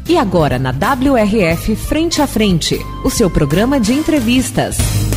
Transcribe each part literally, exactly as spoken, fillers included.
E agora na W R F Frente a Frente, o seu programa de entrevistas.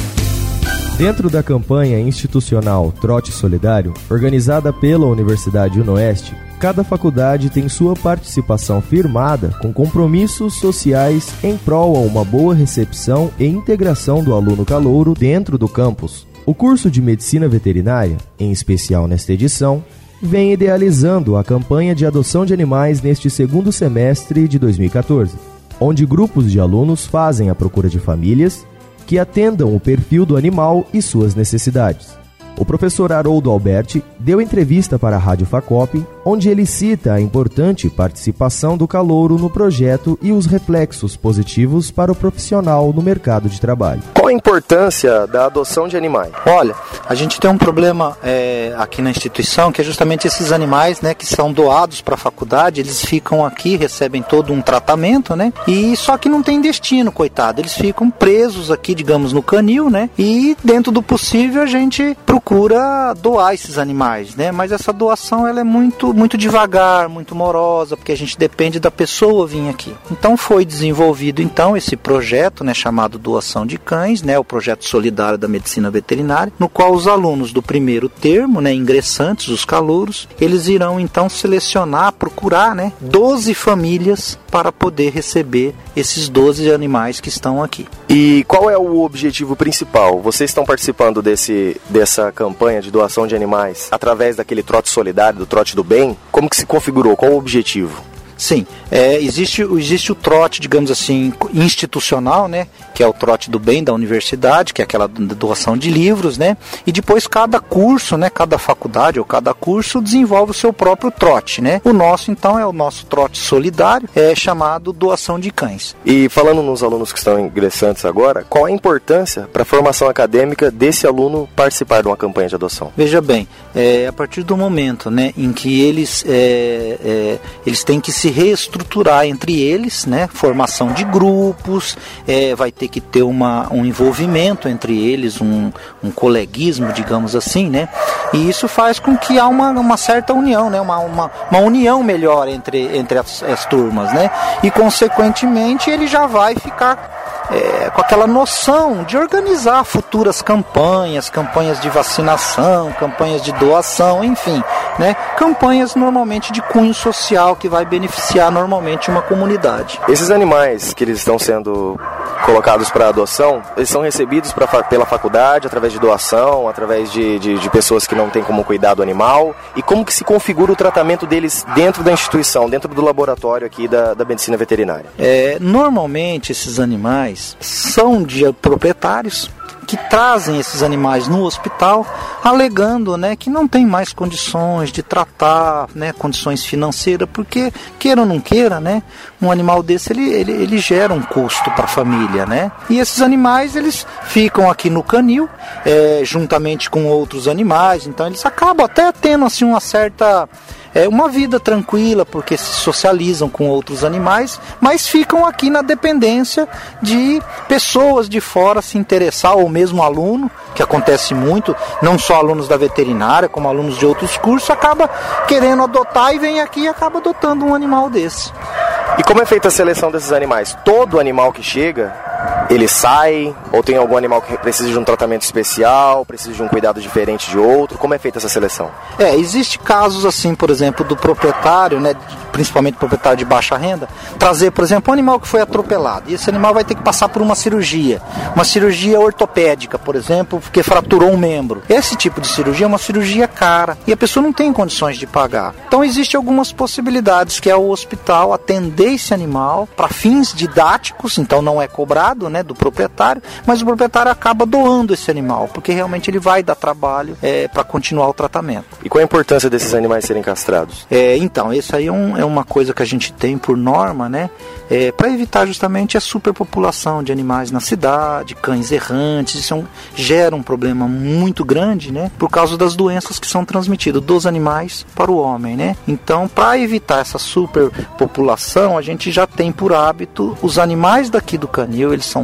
Dentro da campanha institucional Trote Solidário, organizada pela Universidade UnoOeste, cada faculdade tem sua participação firmada com compromissos sociais em prol a uma boa recepção e integração do aluno calouro dentro do campus. O curso de Medicina Veterinária, em especial nesta edição, vem idealizando a campanha de adoção de animais neste segundo semestre de dois mil e catorze, onde grupos de alunos fazem a procura de famílias que atendam o perfil do animal e suas necessidades. O professor Haroldo Alberti deu entrevista para a Rádio Facop, onde ele cita a importante participação do calouro no projeto e os reflexos positivos para o profissional no mercado de trabalho. Qual a importância da adoção de animais? Olha, a gente tem um problema é, aqui na instituição, que é justamente esses animais, né, que são doados para a faculdade, eles ficam aqui, recebem todo um tratamento, né, e só que não tem destino, coitado, eles ficam presos aqui, digamos, no canil, né, e dentro do possível a gente procura doar esses animais, né, mas essa doação ela é muito, muito devagar, muito morosa, porque a gente depende da pessoa vir aqui. Então foi desenvolvido então esse projeto, né, chamado Doação de Cães, né, o projeto solidário da medicina veterinária, no qual os alunos do primeiro termo, né, ingressantes, os calouros, eles irão então selecionar, procurar, né, doze famílias para poder receber esses doze animais que estão aqui. E qual é o objetivo principal? Vocês estão participando desse, dessa campanha de doação de animais através daquele trote solidário, do trote do bem? Como que se configurou? Qual o objetivo? Sim, é, existe, existe o trote, digamos assim, institucional, né, que é o trote do bem da universidade, que é aquela doação de livros, né, e depois cada curso, né, cada faculdade ou cada curso desenvolve o seu próprio trote, né. O nosso, então, é o nosso trote solidário, é chamado Doação de Cães. E falando nos alunos que estão ingressantes agora, qual a importância para a formação acadêmica desse aluno participar de uma campanha de adoção? Veja bem, é, a partir do momento, né, em que eles, é, é, eles têm que se reestruturar entre eles, né? Formação de grupos, é, vai ter que ter uma, um envolvimento entre eles, um, um coleguismo, digamos assim, né? E isso faz com que há uma, uma certa união, né? Uma, uma, uma união melhor entre, entre as, as turmas, né? E consequentemente ele já vai ficar É, com aquela noção de organizar futuras campanhas, campanhas de vacinação, campanhas de doação, enfim, né? Campanhas normalmente de cunho social que vai beneficiar normalmente uma comunidade. Esses animais que eles estão sendo colocados para adoção, eles são recebidos pra, pela faculdade através de doação, através de, de, de pessoas que não têm como cuidar do animal, e como que se configura o tratamento deles dentro da instituição, dentro do laboratório aqui da, da medicina veterinária? É, normalmente esses animais são de proprietários que trazem esses animais no hospital, alegando, né, que não tem mais condições de tratar, né, condições financeiras, porque, queira ou não queira, né, um animal desse ele, ele, ele gera um custo para a família, né, e esses animais eles ficam aqui no canil, é, juntamente com outros animais, então eles acabam até tendo assim uma certa... É uma vida tranquila, porque se socializam com outros animais, mas ficam aqui na dependência de pessoas de fora se interessar, ou mesmo aluno, que acontece muito, não só alunos da veterinária, como alunos de outros cursos, acaba querendo adotar e vem aqui e acaba adotando um animal desse. E como é feita a seleção desses animais? Todo animal que chega, ele sai? Ou tem algum animal que precisa de um tratamento especial, precisa de um cuidado diferente de outro? Como é feita essa seleção? É, existe casos assim, por exemplo, do proprietário, né, principalmente proprietário de baixa renda, trazer, por exemplo, um animal que foi atropelado. E esse animal vai ter que passar por uma cirurgia. Uma cirurgia ortopédica, por exemplo, porque fraturou um membro. Esse tipo de cirurgia é uma cirurgia cara e a pessoa não tem condições de pagar. Então existem algumas possibilidades, que é o hospital atender esse animal para fins didáticos, então não é cobrado, né, do proprietário, mas o proprietário acaba doando esse animal, porque realmente ele vai dar trabalho é, para continuar o tratamento. E qual a importância desses animais serem castrados? É, então, isso aí é, um, é uma coisa que a gente tem por norma, né, é, para evitar justamente a superpopulação de animais na cidade, cães errantes. Isso é um, gera um problema muito grande, né, por causa das doenças que são transmitidas dos animais para o homem, né. Então, para evitar essa superpopulação, a gente já tem por hábito os animais daqui do canil, eles são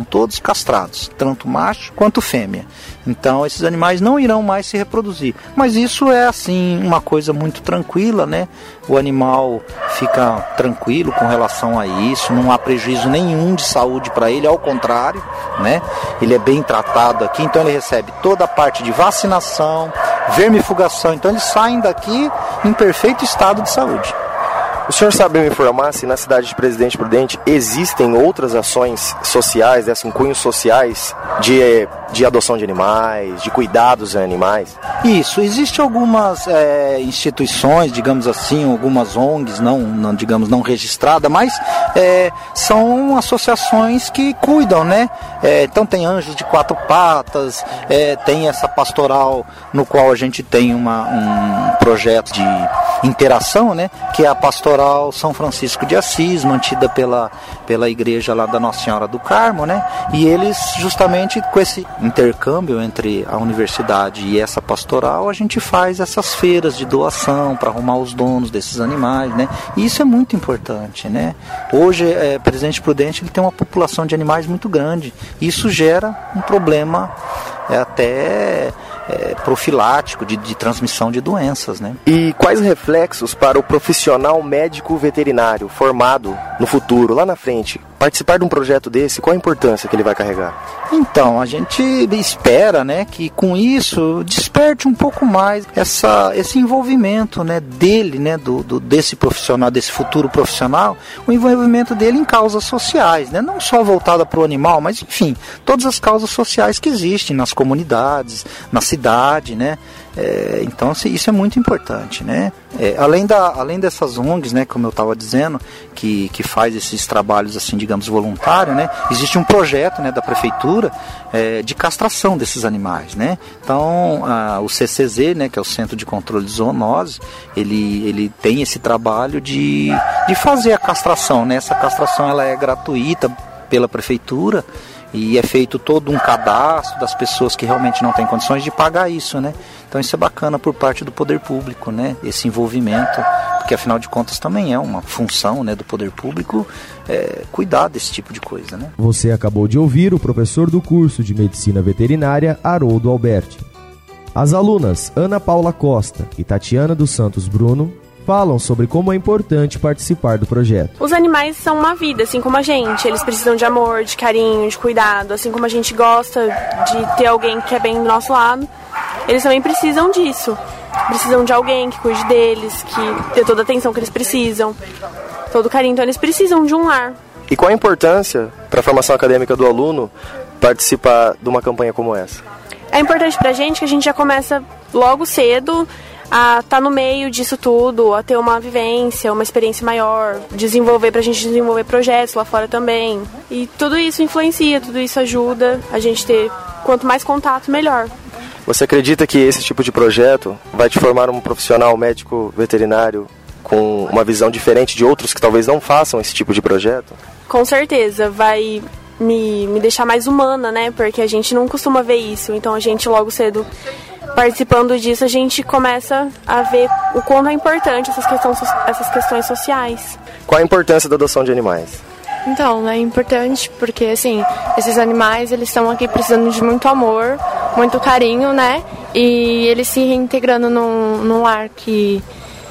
todos castrados, tanto macho quanto fêmea. Então esses animais não irão mais se reproduzir. Mas isso é assim uma coisa muito tranquila, né? O animal fica tranquilo com relação a isso, não há prejuízo nenhum de saúde para ele, ao contrário, né? Ele é bem tratado aqui, então ele recebe toda a parte de vacinação, vermifugação, então eles saem daqui em perfeito estado de saúde. O senhor sabe me informar se na cidade de Presidente Prudente existem outras ações sociais, né, assim, cunhos sociais de, de adoção de animais, de cuidados a animais? Isso, existem algumas é, instituições, digamos assim, algumas O N Gs, não, não, digamos, não registradas, mas é, são associações que cuidam, né? É, então tem Anjos de Quatro Patas, é, tem essa pastoral no qual a gente tem uma, um projeto de interação, né? Que é a pastoral São Francisco de Assis, mantida pela, pela igreja lá da Nossa Senhora do Carmo, né? E eles, justamente com esse intercâmbio entre a universidade e essa pastoral, a gente faz essas feiras de doação para arrumar os donos desses animais, né? E isso é muito importante, né? Hoje, é, Presidente Prudente, ele tem uma população de animais muito grande. Isso gera um problema é, até... É, profilático de, de transmissão de doenças, né? E quais reflexos para o profissional médico veterinário formado no futuro, lá na frente, participar de um projeto desse? Qual a importância que ele vai carregar? Então, a gente espera, né, que com isso desperte um pouco mais essa, esse envolvimento, né, dele, né, do, do, desse profissional, desse futuro profissional, o envolvimento dele em causas sociais, né, não só voltada para o animal, mas enfim, todas as causas sociais que existem nas comunidades, na cidade, né? É, então isso é muito importante, né? É, além, da, além dessas O N Gs, né, como eu estava dizendo, que, que faz esses trabalhos, assim, digamos, voluntários, né? Existe um projeto, né, da prefeitura é, de castração desses animais, né? Então a, o C C Z, né, que é o Centro de Controle de Zoonose, ele, ele tem esse trabalho de, de fazer a castração, né? Essa castração ela é gratuita pela prefeitura, e é feito todo um cadastro das pessoas que realmente não têm condições de pagar isso, né? Então isso é bacana por parte do poder público, né? Esse envolvimento, porque afinal de contas também é uma função, né, do poder público é, cuidar desse tipo de coisa, né? Você acabou de ouvir o professor do curso de Medicina Veterinária, Haroldo Alberti. As alunas Ana Paula Costa e Tatiana dos Santos Bruno falam sobre como é importante participar do projeto. Os animais são uma vida, assim como a gente. Eles precisam de amor, de carinho, de cuidado. Assim como a gente gosta de ter alguém que é bem do nosso lado, eles também precisam disso. Precisam de alguém que cuide deles, que dê toda a atenção que eles precisam, todo o carinho. Então eles precisam de um lar. E qual a importância para a formação acadêmica do aluno participar de uma campanha como essa? É importante pra gente que a gente já começa logo cedo a estar tá no meio disso tudo, a ter uma vivência, uma experiência maior, desenvolver, pra gente desenvolver projetos lá fora também. E tudo isso influencia, tudo isso ajuda a gente ter, quanto mais contato, melhor. Você acredita que esse tipo de projeto vai te formar um profissional médico veterinário com uma visão diferente de outros que talvez não façam esse tipo de projeto? Com certeza, vai me, me deixar mais humana, né? Porque a gente não costuma ver isso, então a gente logo cedo, participando disso, a gente começa a ver o quanto é importante essas questões, essas questões sociais. Qual a importância da adoção de animais? Então, é importante porque, assim, esses animais, eles estão aqui precisando de muito amor, muito carinho, né? E eles se reintegrando num, num lar que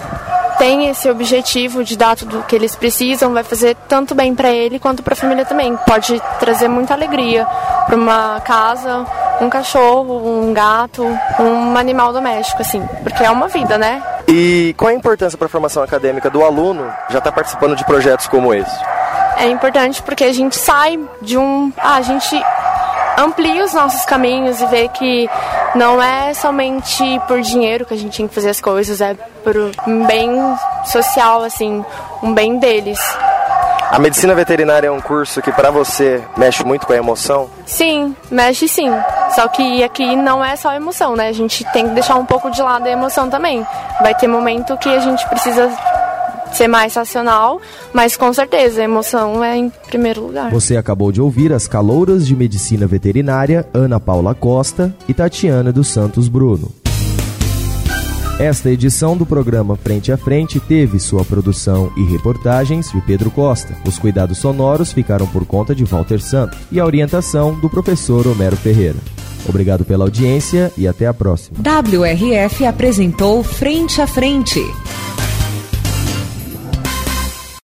tem esse objetivo de dar tudo o que eles precisam, vai fazer tanto bem para ele quanto para a família também. Pode trazer muita alegria para uma casa, um cachorro, um gato, um animal doméstico, assim, porque é uma vida, né? E qual a importância para a formação acadêmica do aluno já estar participando de projetos como esse? É importante porque a gente sai de um... Ah, a gente amplia os nossos caminhos e vê que não é somente por dinheiro que a gente tem que fazer as coisas, é por um bem social, assim, um bem deles. A medicina veterinária é um curso que para você mexe muito com a emoção? Sim, mexe sim. Só que aqui não é só emoção, né? A gente tem que deixar um pouco de lado a emoção também. Vai ter momento que a gente precisa ser mais racional, mas com certeza a emoção é em primeiro lugar. Você acabou de ouvir as calouras de Medicina Veterinária Ana Paula Costa e Tatiana dos Santos Bruno. Esta edição do programa Frente a Frente teve sua produção e reportagens de Pedro Costa. Os cuidados sonoros ficaram por conta de Walter Santos e a orientação do professor Homero Ferreira. Obrigado pela audiência e até a próxima. W R F apresentou Frente a Frente.